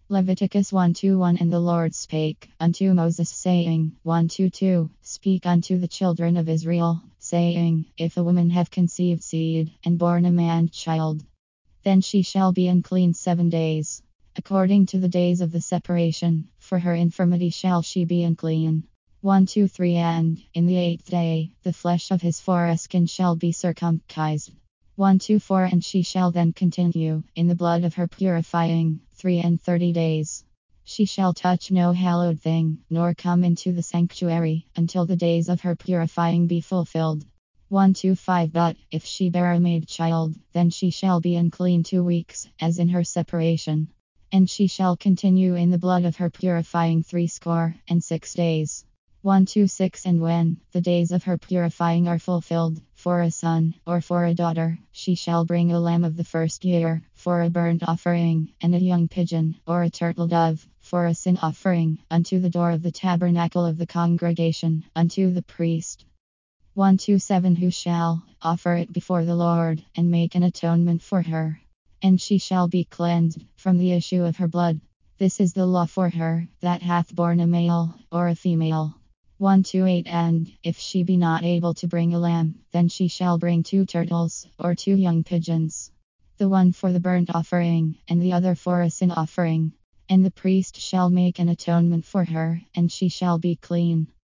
Leviticus 1:1. And the Lord spake unto Moses, saying, 1:2 Speak unto the children of Israel, saying, If a woman have conceived seed, and born a man child, then she shall be unclean 7 days. According to the days of the separation, for her infirmity shall she be unclean. 1:3. And in the 8th day, the flesh of his foreskin shall be circumcised. 1:4. And she shall then continue in the blood of her purifying 30 days. She shall touch no hallowed thing, nor come into the sanctuary, until the days of her purifying be fulfilled. 1:5. But if she bear a made child, then she shall be unclean 2 weeks, as in her separation. And she shall continue in the blood of her purifying 66 days. 1:6. And when the days of her purifying are fulfilled, for a son or for a daughter, she shall bring a lamb of the first year for a burnt offering, and a young pigeon or a turtle dove for a sin offering, unto the door of the tabernacle of the congregation, unto the priest. 1:7. Who shall offer it before the Lord, and make an atonement for her. And she shall be cleansed from the issue of her blood. This is the law for her that hath borne a male or a female. 1:8. And if she be not able to bring a lamb, then she shall bring 2 turtles or 2 young pigeons, the one for the burnt offering, and the other for a sin offering. And the priest shall make an atonement for her, and she shall be clean.